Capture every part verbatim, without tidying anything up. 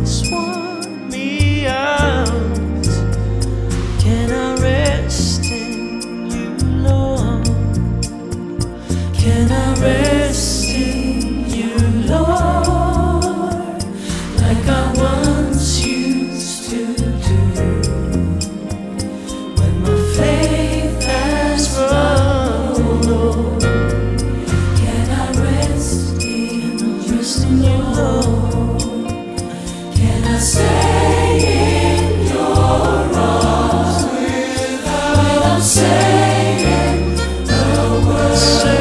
fights worn me out. Can I rest in you, Lord? Can I rest in you, Lord, like I once used to do? When my faith has run low, can I rest in, rest in you, Lord? Can I stay in your arms without saying a word?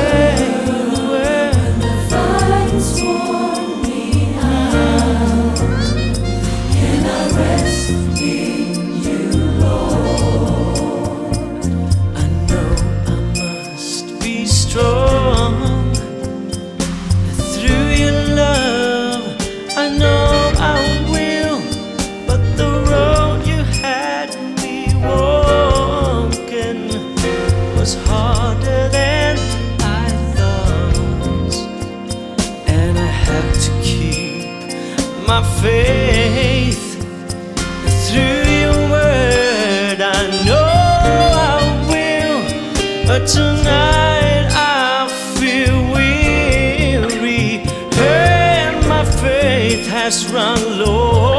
When the fight's worn me out, can I rest in you, Lord? I know I must be strong through your love. I know I will, but the road you had me walking was harder than I thought, and I have to keep my faith through your word. I know I will, but tonight I feel weary and my faith has run low.